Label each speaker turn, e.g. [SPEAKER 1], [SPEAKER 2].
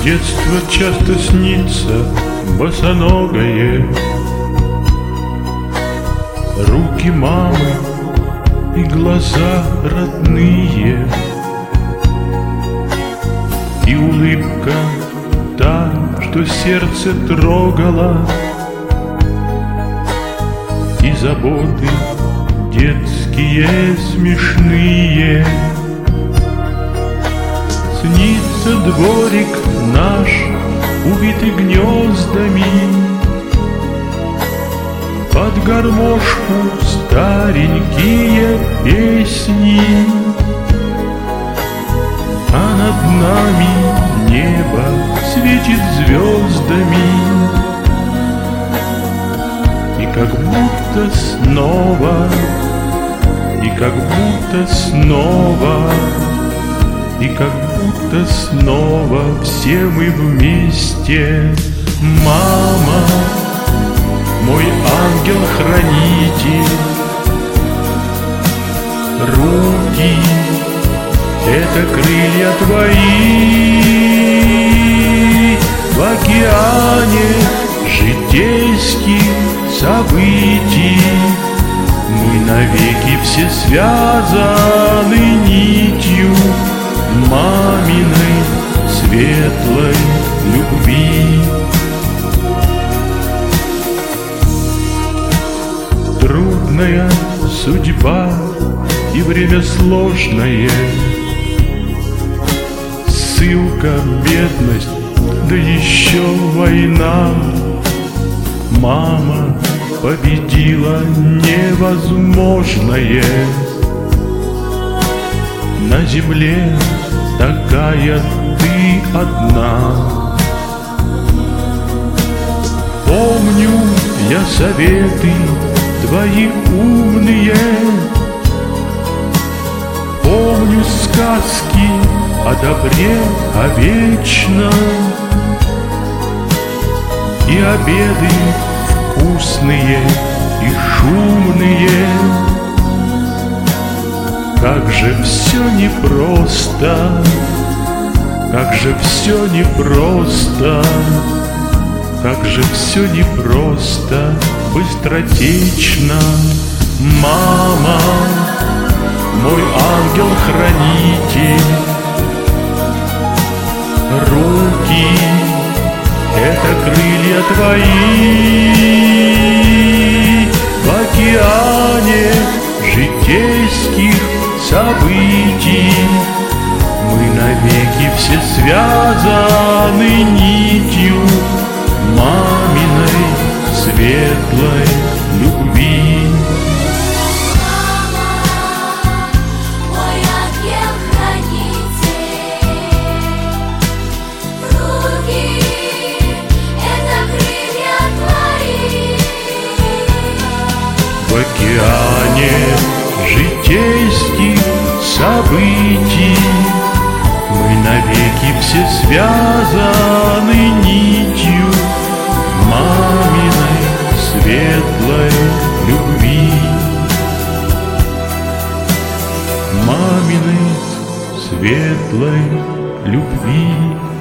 [SPEAKER 1] Детство часто снится босоногое, руки мамы и глаза родные, и улыбка та, что сердце трогала, и заботы детские смешные. Снится дворик наш, увитый гнездами, под гармошку старенькие песни, а над нами небо светит звездами, и как будто снова, и как будто снова, и как будто снова все мы вместе. Мама, мой ангел-хранитель, руки — это крылья твои в океане житейских событий. Мы навеки все связаны нитью маминой светлой любви. Трудная судьба и время сложное, ссылка, бедность, да еще война. Мама победила невозможное. На земле такая ты одна. Помню я советы твои умные, помню сказки о добре, о вечном, и обеды вкусные и шумные. Как же все непросто, как же все непросто, как же все непросто, быстротечно. Мама, мой ангел-хранитель, руки — это крылья твои в океане житейских событий. Мы навеки все связаны нитью маминой светлой любви. В океане житейских событий мы навеки все связаны нитью маминой светлой любви. Маминой светлой любви.